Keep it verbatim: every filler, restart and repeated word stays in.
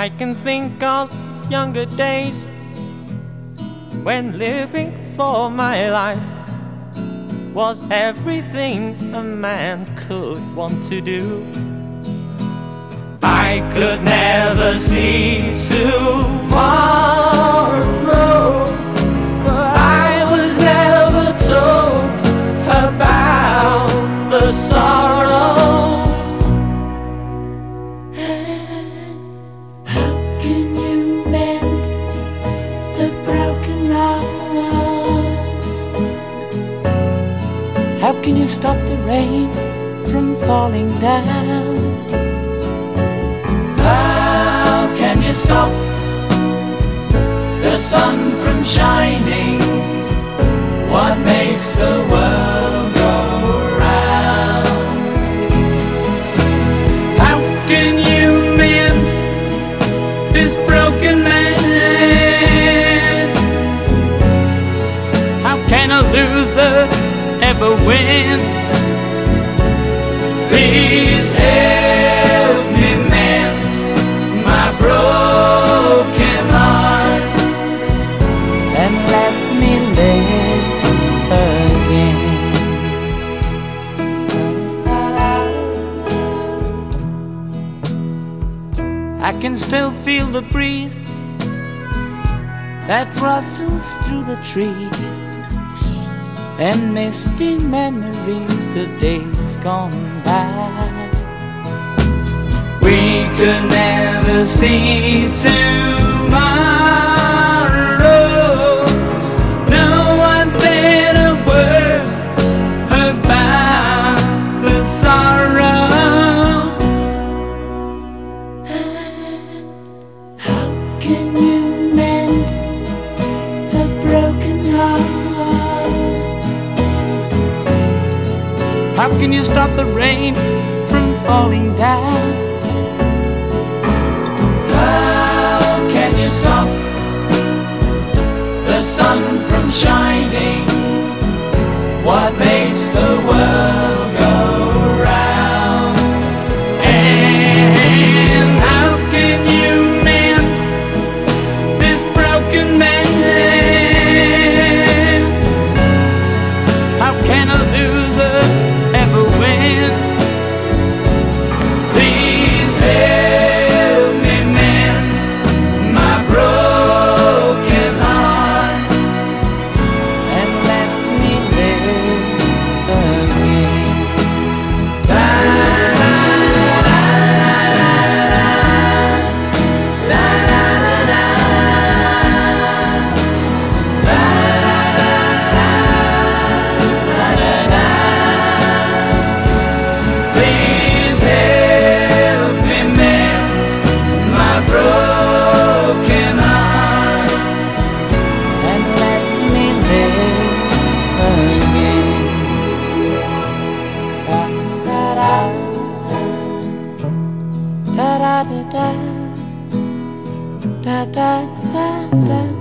I can think of younger days when living for my life was everything a man could want to do. I could never see tomorrow, but I was never told about the sorrows. How can you mend the broken hearts? How can you stop the rain from falling down? How can you stop the sun from shining? What makes the world go round? How can you mend this broken man? How can a loser ever win? Please help me mend my broken heart and let me live again. I can still feel the breeze that rustles through the trees and misty memories of days gone by. We could never see tomorrow. No one said a word about the sorrow. How can you mend a broken heart? How can you stop the rain from falling down? How can you stop the sun from shining? What makes the world go round? And how can you mend this broken man? How can a loser ever win? Please help me mend my broken heart and let me live again. Please help me mend my broken heart And let me live again. Da da da da da da da da da da.